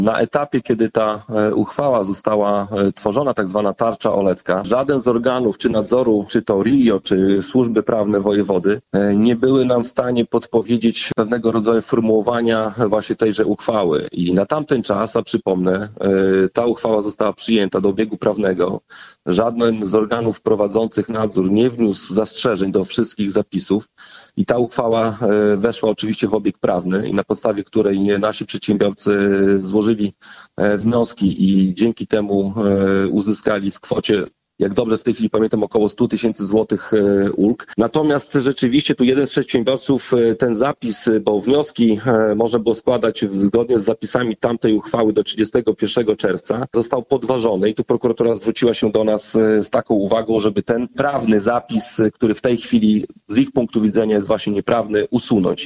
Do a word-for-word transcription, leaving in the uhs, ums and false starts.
Na etapie, kiedy ta uchwała została tworzona, tak zwana tarcza olecka, żaden z organów czy nadzoru, czy to R I O, czy służby prawne wojewody, nie były nam w stanie podpowiedzieć pewnego rodzaju formułowania właśnie tejże uchwały. I na tamten czas, a przypomnę, ta uchwała została przyjęta do obiegu prawnego. Żaden z organów prowadzących nadzór nie wniósł zastrzeżeń do wszystkich zapisów i ta uchwała weszła oczywiście w obieg prawny i na podstawie której nasi przedsiębiorcy złożyli wnioski i dzięki temu uzyskali w kwocie, jak dobrze w tej chwili pamiętam, około sto tysięcy złotych ulg. Natomiast rzeczywiście tu jeden z przedsiębiorców ten zapis, bo wnioski można było składać zgodnie z zapisami tamtej uchwały do trzydziestego pierwszego czerwca, został podważony i tu prokuratura zwróciła się do nas z taką uwagą, żeby ten prawny zapis, który w tej chwili z ich punktu widzenia jest właśnie nieprawny, usunąć.